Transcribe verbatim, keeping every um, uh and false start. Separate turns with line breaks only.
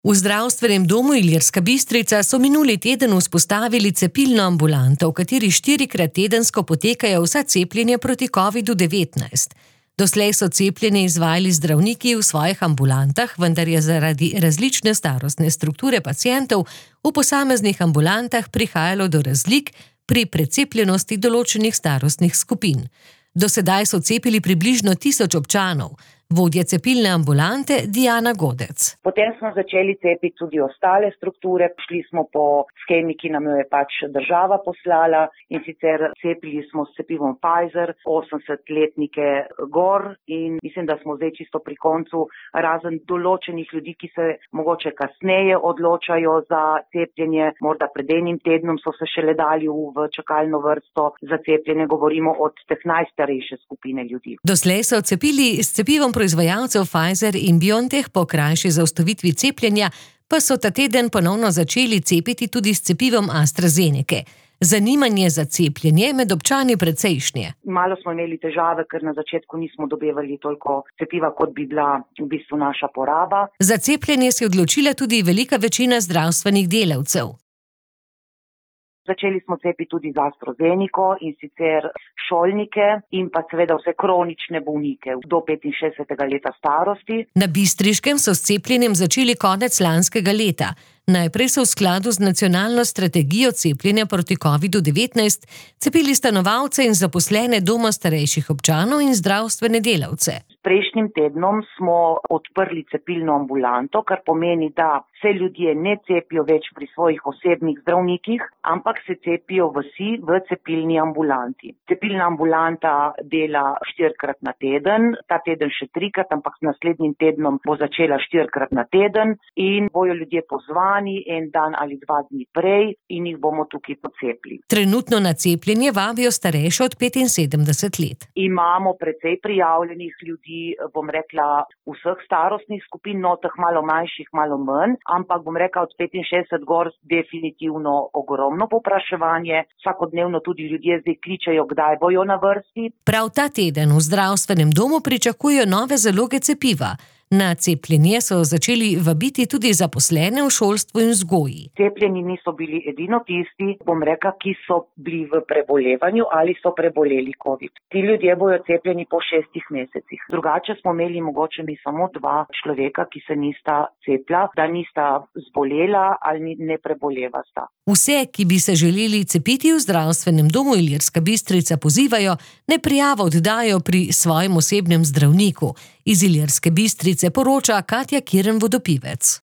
V zdravstvenem domu Ilirska Bistrica so minuli teden vzpostavili cepilno ambulanto, v kateri štirikrat tedensko potekajo vsa cepljenja proti kovidu devetnajst. Doslej so cepljenje izvajali zdravniki v svojih ambulantah, vendar je zaradi različne starostne strukture pacientov v posameznih ambulantah prihajalo do razlik pri precepljenosti določenih starostnih skupin. Do sedaj so cepili približno tisoč občanov. Vodja cepilne ambulante Dijana Godec.
Potem smo začeli cepiti tudi ostale strukture. Šli smo po shemi, ki nam jo je pač država poslala, in sicer cepili smo s cepivom Pfizer osemdesetletnike gor in mislim, da smo zdaj čisto pri koncu, razen določenih ljudi, ki se mogoče kasneje odločajo za cepljenje. Morda pred enim tednom so se šele dali v čakalno vrsto za cepljenje, govorimo od teh najstarejše skupine ljudi.
Doslej so cepili s cepivom proizvajalcev Pfizer in BioNTech, po krajši zaustavitvi cepljenja pa so ta teden ponovno začeli cepiti tudi s cepivom AstraZenece. Zanimanje za cepljenje med občani precejšnje.
Malo smo imeli težave, ker na začetku nismo dobivali toliko cepiva, kot bi bila v bistvu naša poraba.
Za cepljenje se je odločila tudi velika večina zdravstvenih delavcev.
Začeli smo cepiti tudi z AstraZeneco, in sicer šolnike in pa seveda vse kronične bolnike do petinšestdesetega leta starosti.
Na Bistriškem so s cepljenjem začeli konec lanskega leta. Najprej so v skladu z nacionalno strategijo cepljenja proti kovidu devetnajst cepili stanovalce in zaposlene doma starejših občanov in zdravstvene delavce.
Prejšnjim tednom smo odprli cepilno ambulanto, kar pomeni, da se ljudje ne cepijo več pri svojih osebnih zdravnikih, ampak se cepijo vsi v cepilni ambulanti. Cepilna ambulanta dela štirikrat na teden, ta teden še trikrat, ampak s naslednjim tednom bo začela štirikrat na teden in bojo ljudje pozvani en dan ali dva dni prej in jih bomo tukaj pocepili.
Trenutno na cepljenje vabijo starejše od petinsedemdeset let.
Imamo precej prijavljenih ljudi, bom rekla, vseh starostnih skupin, no teh malo manjših, malo manj, ampak bom rekla od petinšestdeset gor definitivno ogromno povpraševanje. Vsakodnevno tudi ljudje zdaj kličejo, kdaj bojo na vrsti.
Prav ta teden v zdravstvenem domu pričakujejo nove zaloge cepiva. Na cepljenje so začeli vabiti tudi zaposlene v šolstvu in vzgoji.
Cepljeni niso bili edino tisti, bom rekla, ki so bili v prebolevanju ali so preboleli covid. Ti ljudje bojo cepljeni po šestih mesecih. Drugače smo imeli mogoče mi samo dva človeka, ki se nista cepila, da nista zbolela ali ne preboleva sta.
Vse, ki bi se želeli cepiti v zdravstvenem domu Ilirska Bistrica, pozivajo, naj prijavo oddajo pri svojem osebnem zdravniku. Iz Ilirske Bistrice poroča Katja Kirn Vodopivec.